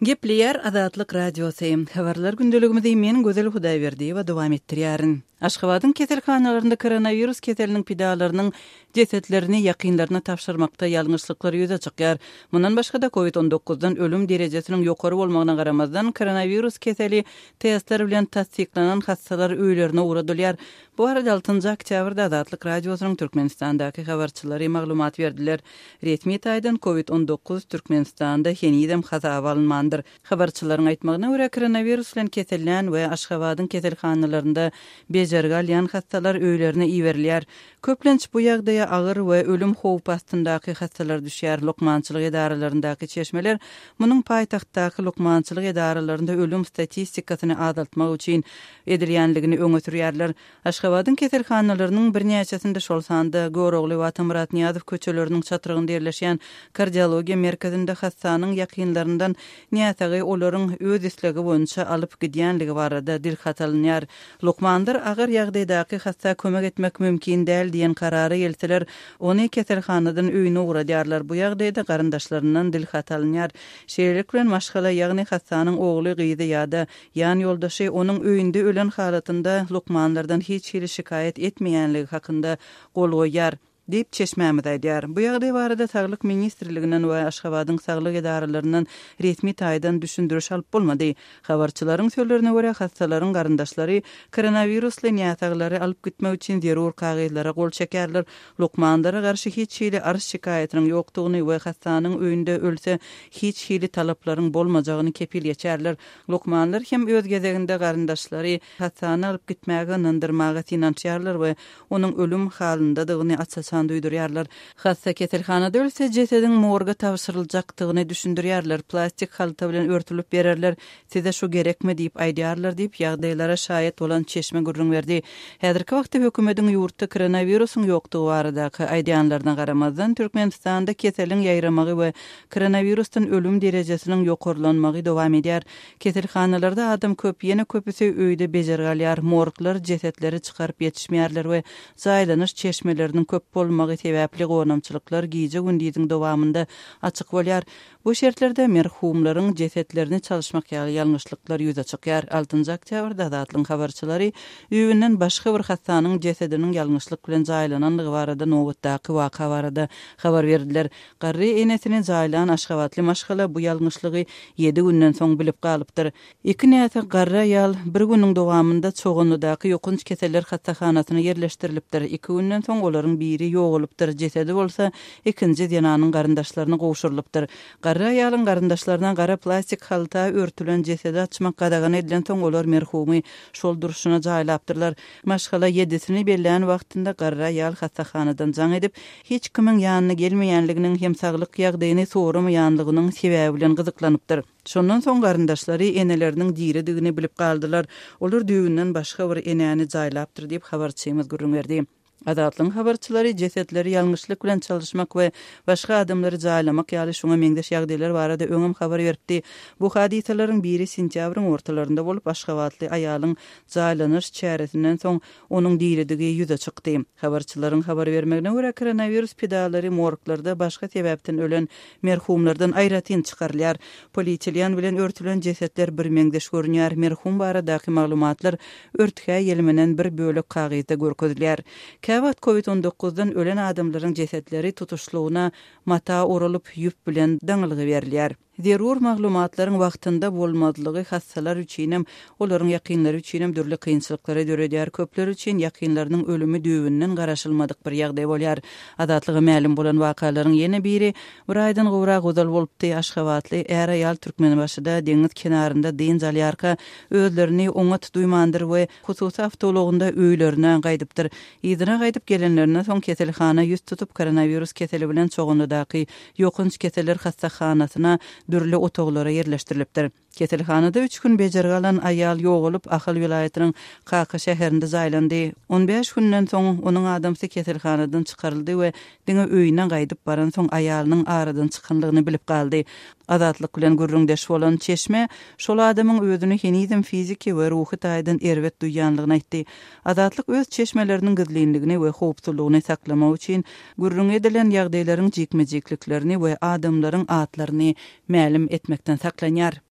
Gepleyer Azatlyk Radiosu. Habarlar gündölügümizde men Gözel Hudaýberdi we dowam etdirýärin. Aşgabatyň keselhanalarynda koronavirus keseliniň pidalarynyň cesetlerini ýakynlaryna tapşyrmakda ýalňyşlyklar ýüze çykýar. Mundan başga da COVID-19-dan ölüm derejesiniň ýokary bolmagyna garamazdan koronavirus keseli testler bilen tasdiklanan hastalar öýlerine uğradylýar. Bu arada 6 oktýabrda Azatlyk Radiosynyň Türkmenistandaky habarçylary maglumat berdiler. Resmi taýdan COVID-19 Türkmenistanda henidem hasaba alınmandyr. Habarçylaryň aýtmagyna görä koronavirus bilen kesellän we Aşgabatyň keselhanalarynda bejergalýan hastalar öýlerine iwerilýär. Köplenç bu ýagdaýa agyr we ölüm howp astyndaky hastalar düşýär. Lokmançylyk edaralaryndaki çeşmeler munyň paýtaxtdaky lokmançylyk edaralarynda ölüm statistikasyny azaltmak üçin edilýänligini öňe sürýärler. Aşgabatyň keselhanalarynyň birnäçesinde şol sanda Gorogly we Atamrat Niýazow köçeleriniň çatyrygynda ýerleşýän kardiologiýa merkezinde hastanyň ýakynlaryndan näçe olaryň öz islegi boýunça alyp gidýänligi barada dil hatalynýar. Lokmandyr agyr ýagdaýdaky hasta kömek etmek mümkin däl diýen karary elseler, ony keselhanadan öýüne uğradýarlar. Bu ýagdaýda garyndaşlaryndan dil hatalynýar. Şeýlelik bilen maşgala ýagny hastanyň ogly gyýdy ýa-da ýan ýoldaşy onuň öýünde ölen halatynda lokmanlardan hiç şikaýet etmeýänligi hakynda gol goýýar diýip çeşmämiz aýdýar. Bu ýagdaý barada Saglyk ministrliginden we Aşgabatyň saglyk edaralarynyň resmi taýdan düşündiriş alyp bolmady. Habarçylaryň sözlerine görä hastalaryň garyndaşlary koronavirus bilen ýataglary alyp gitmek üçin zerur kagyllara gol çekerler. Lokmandara garşy hiç arş şikaýetiniň ýokdugyny we hastanyň öýünde ölse hiç talaplaryň bolmajagyny kepil geçerler. Lokmanlar hem öz gezeginde garyndaşlary hastany alyp gitmäge nandyrmaga tinançýarlar we onuň ölüm halyndadygyny duýdurýarlar. Hasta keselhanada ölse jesediň morga tapşyryljakdygyny düşündirýärler. Plastik halta bilen örtülüp bererler. Size şu gerekmi diýip aýdýarlar diýip ýagdaýlara şaýat bolan çeşme gürrüň berdi. Häzirki wagtda hökümetiň ýurtda koronavirusyň ýokdugy baradaky aýdýanlaryna garamazdan Türkmenistanda keseliň ýaýramagy we koronavirusdan ölüm derejesiniň ýokarlanmagy dowam edýär. Keselhanalarda adam köp, ýene köpüsi öýde bejergalýar. Morglar jesetleri çykaryp ýetişmeýärler we zaýlanyş çeşmeleriniň köp bolmagy sebäpli gonamçylyklar giýje gündüziň dowamında açyk bolýar. Bu şertlerde merhumlaryň jesetlerini çalışmak ýalňyşlyklar ýüze çykýar. 6 oktýabrda Azatlyň habarçylary öýünden başga bir hastanyň jesediniň ýalňyşlyk bilen zaýlananlygy barada nowatdaky waka barada habar berdiler. Garry enesine zaýlan Aşgabatly maşgala bu ýalňyşlygy 7 günden soň bilip galypdyr. 2 näse garra ýal bir güniň dowamında çoğunludaky ýokunç keseller hastahanasyna ýerleşdirilipdir. 2 günden soň olaryň biri ýogulypdyr. Jesedi bolsa ikinji ýananyň garyndaşlaryna gowşurylypdyr. Garra ýalyň garyndaşlaryna gara plastik halta örtülen jesedi açmak gadagan edilen soň olar merhumy şol duruşuna jaýlapdyrlar. Maşgala 7-sini belläň wagtynda garra ýal hastahanadan jaň edip hiç kimiň ýanyna gelmeýänliginiň hem saglyk ýagdaýyny soramaýanlygynyň sebäbi bilen gyzyklanypdyr. Şondan soň garyndaşlary eneleriniň diridigini bilip galdylar. Olar düýünden başga bir enäni jaýlapdyr diýip habarçymyz gürrüň berdi. Azatlyň habarçylary jesetleri ýalňyşlyk bilen çalışmak we başga adamlary jaýlamak ýaly şoňa meňdeş ýagdaýlar barada öňüm habar berdi. Bu hadisalaryň biri sentýabryň ortalarynda bolup Aşgabatly aýalyň jaýlanyş çäresinden soň onuň diýredigi ýüze çykdy. Habarçylaryň habar bermegine görä koronavirus pedalary morglarda başga sebäpden ölen merhumlardan aýratyn çykarylýar. Polietilen bilen örtülen jesetler bir meňdeş görünýär. Merhum baradaky maglumatlar örtüge ýelmenen bir bölek kagyzda görkezilýär. Käwagt COVID-19-dan ölen adamlaryň jesetleri tutuşlugyna mata oralyp ýüp bilen daňylygy berilýär. Zerur maglumatlaryň wagtynda bolmadylygy hastalar üçin olaryň ýakynlary üçin dürli kynçylyklara döredýär. Köpler üçin ýakynlarynyň ölümi düýbünden garaşylmadyk bir ýagdaý bolýar. Adatlygy ma'lum bolan wakalaryň ýene biri bir aýdan gowra godal bolupdy. Aşgabatly er aýal Türkmenbaşyda deňiz kenarynda deň jalýarka özlerini oňa tutuymandyr we hususy awtologunda öýlerine gaýdypdyr. Ýygyna gaýdyp gelenlerine soň keselhana ýüz tutup koronavirus keseli bilen çoğunludaky ýokunç keseller hastahanasyna dürli otoglara ýerleşdirilipdir. Keselhanada 3 gün bejergalan aýal ýogulyp Ahal vilayatynyň Kaka şäherinde zaýlandy. 15 günden soň onuň adamsy keselhanadan çykaryldy we diňe öýüne gaýdyp baran soň aýalynyň aradan çykanlygyny bilip galdy. Azatlyk bilen gürrüňdeş bolan çeşme şol adamyň özüni henizm fiziki we ruhy taýdan erwet duýanlygyny aýtdy. Azatlyk öz çeşmeleriniň gizlinligini we howpsuzlygyny saklamak üçin gürrüň edilen ýagdaýlaryň jikmejikliklerini we adamlaryň atlaryny ma'lum etmekden saklanýar.